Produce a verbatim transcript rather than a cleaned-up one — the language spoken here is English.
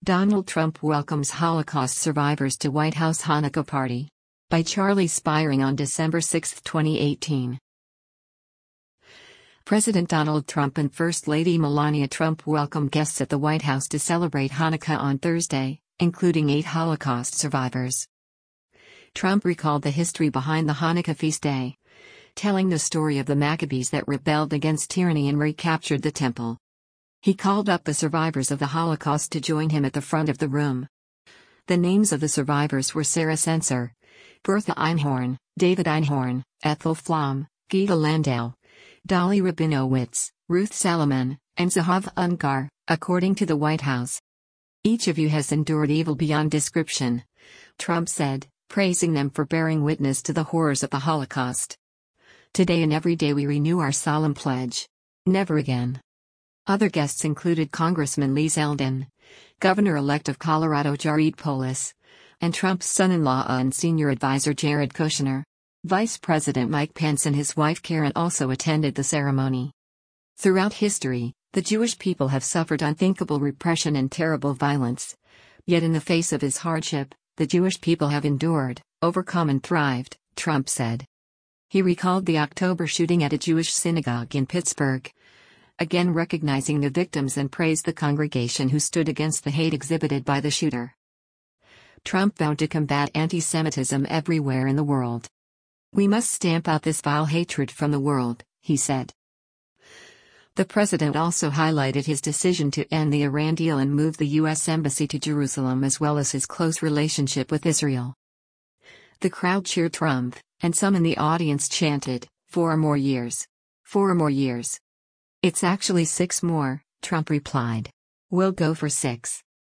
Donald Trump welcomes Holocaust survivors to White House Hanukkah party. By Charlie Spiring on December sixth, twenty eighteen. President Donald Trump and First Lady Melania Trump welcomed guests at the White House to celebrate Hanukkah on Thursday, including eight Holocaust survivors. Trump recalled the history behind the Hanukkah feast day, telling the story of the Maccabees that rebelled against tyranny and recaptured the temple. He called up the survivors of the Holocaust to join him at the front of the room. The names of the survivors were Sarah Sensor, Bertha Einhorn, David Einhorn, Ethel Flom, Gita Landau, Dolly Rabinowitz, Ruth Salomon, and Zahav Ungar, according to the White House. Each of you has endured evil beyond description, Trump said, praising them for bearing witness to the horrors of the Holocaust. Today and every day we renew our solemn pledge. Never again. Other guests included Congressman Lee Zeldin, Governor-elect of Colorado Jared Polis, and Trump's son-in-law and senior advisor Jared Kushner. Vice President Mike Pence and his wife Karen also attended the ceremony. Throughout history, the Jewish people have suffered unthinkable repression and terrible violence. Yet in the face of his hardship, the Jewish people have endured, overcome and thrived, Trump said. He recalled the October shooting at a Jewish synagogue in Pittsburgh, again recognizing the victims and praised the congregation who stood against the hate exhibited by the shooter. Trump vowed to combat anti-Semitism everywhere in the world. We must stamp out this vile hatred from the world, he said. The president also highlighted his decision to end the Iran deal and move the U S Embassy to Jerusalem, as well as his close relationship with Israel. The crowd cheered Trump, and some in the audience chanted, "Four more years. Four more years." "It's actually six more," Trump replied. "We'll go for six."